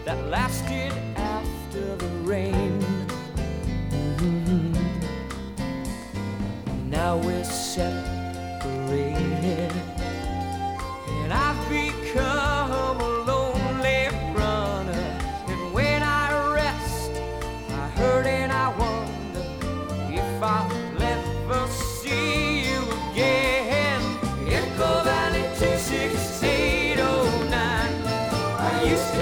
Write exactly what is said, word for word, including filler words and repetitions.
that lasted after the rain. Mm-hmm. Now we're separated.